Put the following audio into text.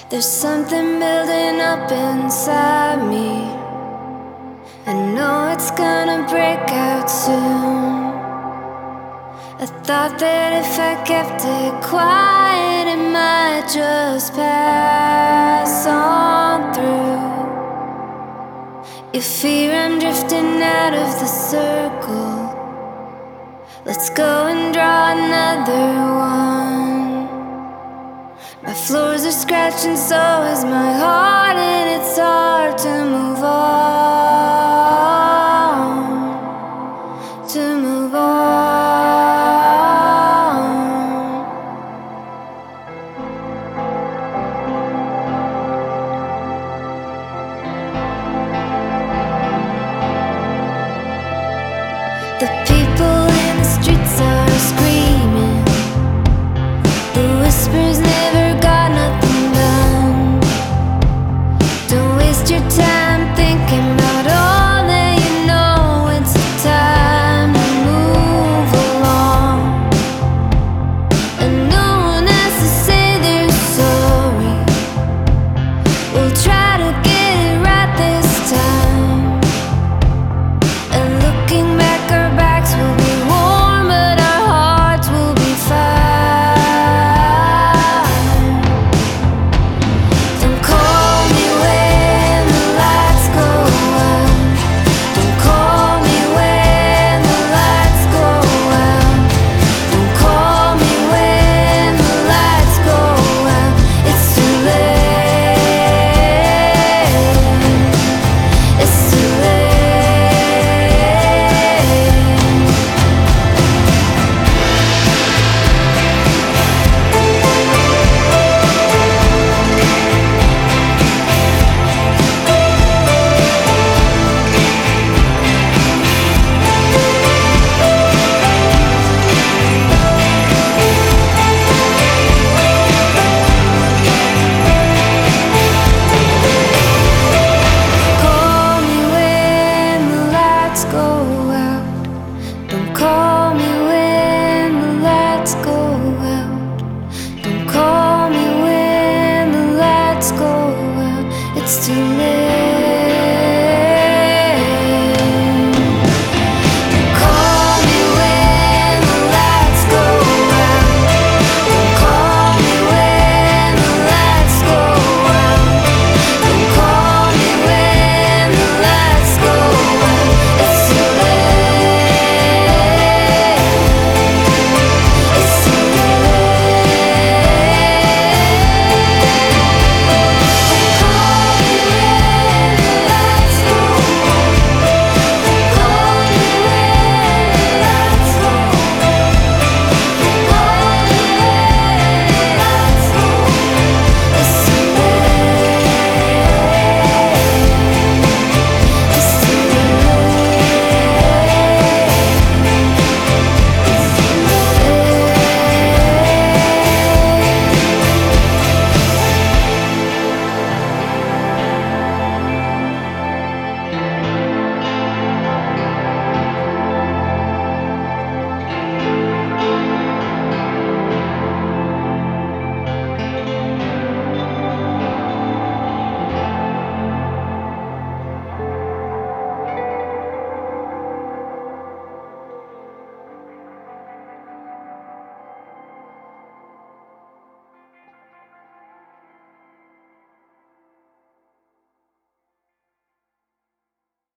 There's something building up inside me. I know it's gonna break out soon. I thought that if I kept it quiet, it might just pass on through. You fear I'm drifting out of the circle. Let's go and draw another one. My floors are scratched and so is my heart, and it's hard to move on.